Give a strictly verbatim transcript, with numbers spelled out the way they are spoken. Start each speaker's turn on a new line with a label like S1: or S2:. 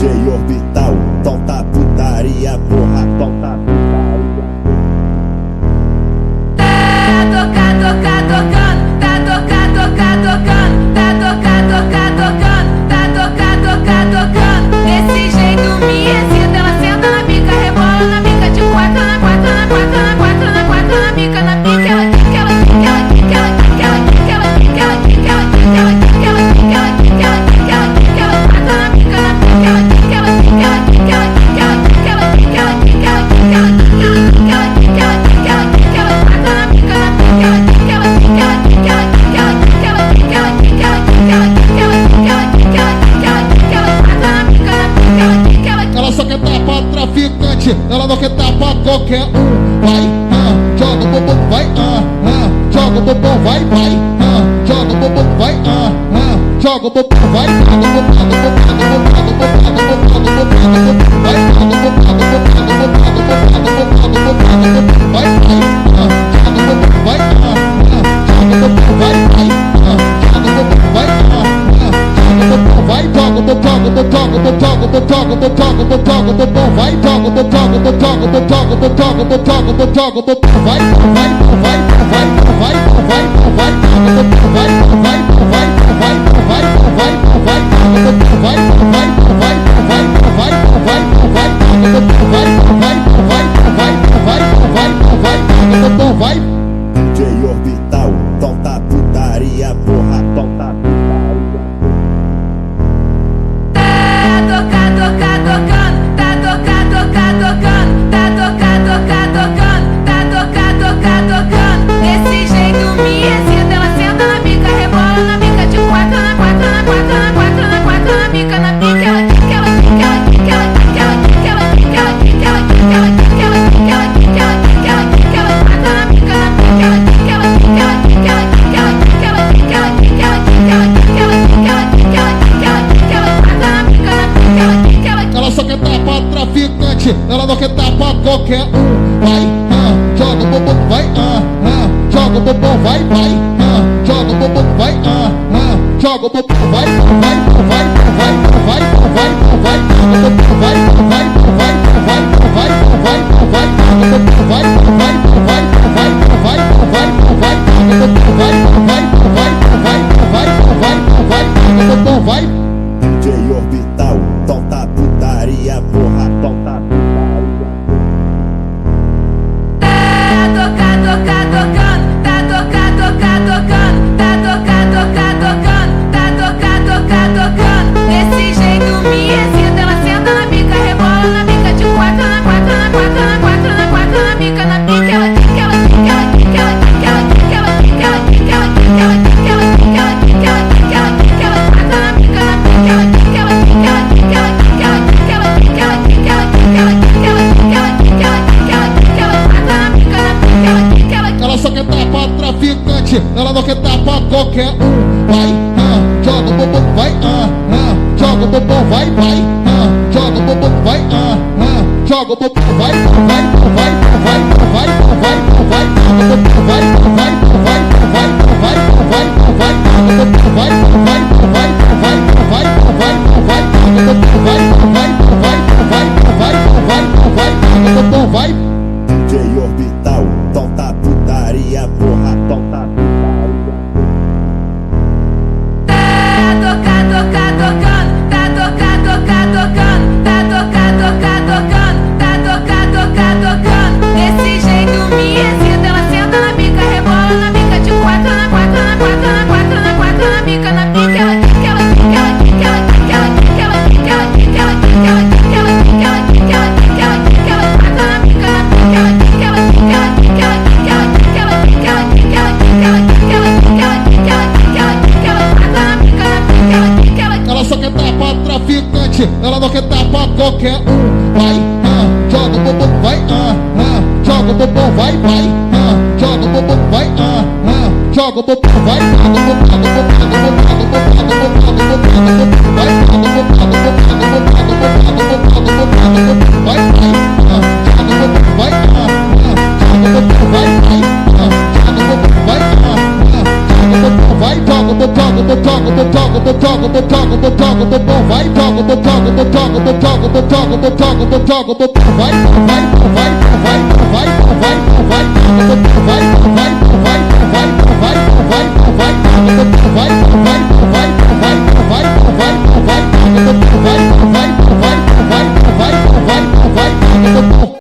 S1: D J Orbital, solta putaria, porra, solta putaria.
S2: Tá tocar, tocar, tocando, tá tocar, tocar, tocando, tá tocar, tocar, tocando, tá tocar, tocar, tocando. Desse jeito me excita, ela senta na pica, rebola na pica, de quatro na quatro na quatro na quatro na quatro na pica, na pica, ela quica, ela quica, ela quica, ela quica, ela quica, ela quica, ela quica, ela quica, ela quica, ela quica, ela quica, ela quica, ela quica, ela quatro na pica, na pica, ela quica, ela quica, ela quica, ela quica, ela quica, ela quica, ela quica, ela quica, ela quica, ela quica, ela quica, ela quica, ela quatro na pica, na pica, ela quica, ela quica, ela quica, ela quica, ela quica, ela quica, ela quica, ela quica, ela quica, ela quica, ela quica, ela quica, ela quica, ela quatro na pica, na pica, ela quica, ela quica.
S3: Ela só quer dar pra traficante, ela não quer dar pra qualquer um. Vai, ah, joga o bumbum, vai, ah, ah, joga o bumbum, vai, vai, ah, joga o bumbum, vai, ah, ah, joga o bumbum, vai, joga o bumbum, joga o bumbum, joga o bumbum, joga o bumbum, joga o bumbum, joga o bumbum, vai, joga o bumbum, joga o bumbum, joga o bumbum, joga o bumbum, joga o bumbum, joga o bumbum, vai, vai, ah, joga o bumbum, vai, ah, ah, joga o bumbum, vai, vai, ah, joga o bumbum, vai, ah, ah, joga o bumbum, vai, joga o bumbum, joga o bumbum, joga o bumbum, joga o bumbum, joga o bumbum, vai, joga o bumbum, joga o bumbum, joga o bumbum, joga o bumbum, joga o bumbum, vai, vai, vai, vai, vai, vai, vai, joga o bumbum, vai, vai, vai, vai, vai, vai, vai, joga o bumbum, vai, vai, vai, vai, vai, vai, vai, joga o bumbum, vai, vai, vai, vai, vai, vai, vai, joga o bumbum, vai.
S1: D J Orbital, solta putaria, porra, solta putaria.
S2: Tá tocar, tocar, tocando, tá tocar, tocar, tocando, tá tocar, tocar, tocando, tá tocar, tocar, tocando. Desse jeito me excita, ela senta na pica, rebola na pica, de quatro na quatro na quatro na quatro na quatro na pica, na pica, ela quica, ela quica, ela quica, ela quica, ela quica, ela quica, ela quica, ela quica, ela quica, ela quica, ela quica, ela quica, ela quica, ela quatro na pica, na pica, ela quica, ela quica, ela quica, ela quica, ela quica, ela quica, ela quica, ela quica, ela quica, ela quica, ela quica, ela quica, ela quica, ela quatro na pica, na pica, ela quica, ela quica.
S3: Ela só quer dar pra traficante, ela não quer dar pra qualquer um. Vai, ah, joga o bumbum, vai, ah, ah, joga o bumbum, vai, vai, ah, joga o bumbum, vai, ah, ah, joga o bumbum, vai, vai, vai, vai, vai, vai, vai, joga o bumbum, vai, vai, vai, vai, vai, vai, vai, joga o bumbum, vai, vai, vai, vai, vai, vai, vai, joga o bumbum, vai, vai, vai, vai, vai, vai, vai, joga o bumbum, vai.
S1: D J Orbital, solta putaria, porra, solta putaria.
S2: Tá tocar, tocar, tocando, tá tocar, tocar, tocando, tá tocar, tocar, tocando, tá tocar, tocar, tocando. Desse jeito me excita, ela senta na pica, rebola na pica, de quatro na quatro na quatro na quatro na quatro na pica, na pica, ela quica, ela quica, ela quica, ela quica, ela quica, ela quica, ela quica, ela quica, ela quica, ela quica, ela quica, ela quica, ela quica, ela quatro na pica, na pica, ela quica, ela quica, ela quica, ela quica, ela quica, ela quica, ela quica, ela quica, ela quica, ela quica, ela quica, ela quica, ela quica, ela quatro na pica, na pica, ela quica, ela quica.
S3: Ela só quer dar pra traficante, ela não quer dar pra qualquer um. Vai, ah, joga o bumbum, vai, ah, ah, joga o bumbum, vai, vai, ah, joga o bumbum, vai, ah, ah, joga o bumbum, vai, vai, vai, vai, vai, vai, vai, joga o bumbum, vai, vai, vai, vai, vai, vai, vai, joga o bumbum, vai, vai, vai, vai, vai, vai, vai, joga o bumbum, vai, vai, vai, vai, vai, vai, vai, joga o bumbum, vai.
S1: D J Orbital, solta putaria, porra, solta putaria.
S2: Tá tocar, tocar, tocando, tá tocar, tocar, tocando, tá tocar, tocar, tocando, tá tocar, tocar, tocando. Desse jeito me excita, ela senta na pica, rebola na pica, de quatro na quatro na quatro na quatro na quatro na pica, na pica, ela quica, ela quica, ela quica, ela quica, ela quica, ela quica, ela quica, ela quica, ela quica, ela quica, ela quica, ela quica, ela quica, ela quatro na pica, na pica, ela quica, ela quica, ela quica, ela quica, ela quica, ela quica, ela quica, ela quica, ela quica, ela quica, ela quica, ela quica, ela quica, ela quatro na pica, na pica, ela quica, ela quica.
S3: Ela só quer dar pra traficante, ela não quer dar pra qualquer um. Vai, ah, joga o bumbum, vai, ah, ah, joga o bumbum, vai, vai, ah, joga o bumbum, vai, ah, ah, joga o bumbum, vai, joga o bumbum, joga o bumbum, joga o bumbum, joga o bumbum, joga o bumbum, joga o bumbum, joga o bumbum, vai, joga o bumbum, joga o bumbum, joga o bumbum, joga o bumbum, joga o bumbum, joga o bumbum, joga o bumbum, vai, vai, ah, joga o bumbum, vai, ah, ah, joga o bumbum, vai, vai, ah, joga o bumbum, vai, ah, ah, joga o bumbum, vai, joga o bumbum, joga o bumbum, joga o bumbum, joga o bumbum, joga o bumbum, joga o bumbum, vai, joga joga o bumbum, joga o bumbum, joga o bumbum, joga o bumbum, joga o bumbum, joga o bumbum, joga o bumbum, vai, vai, vai, vai, vai, vai, vai, vai, vai, vai, vai,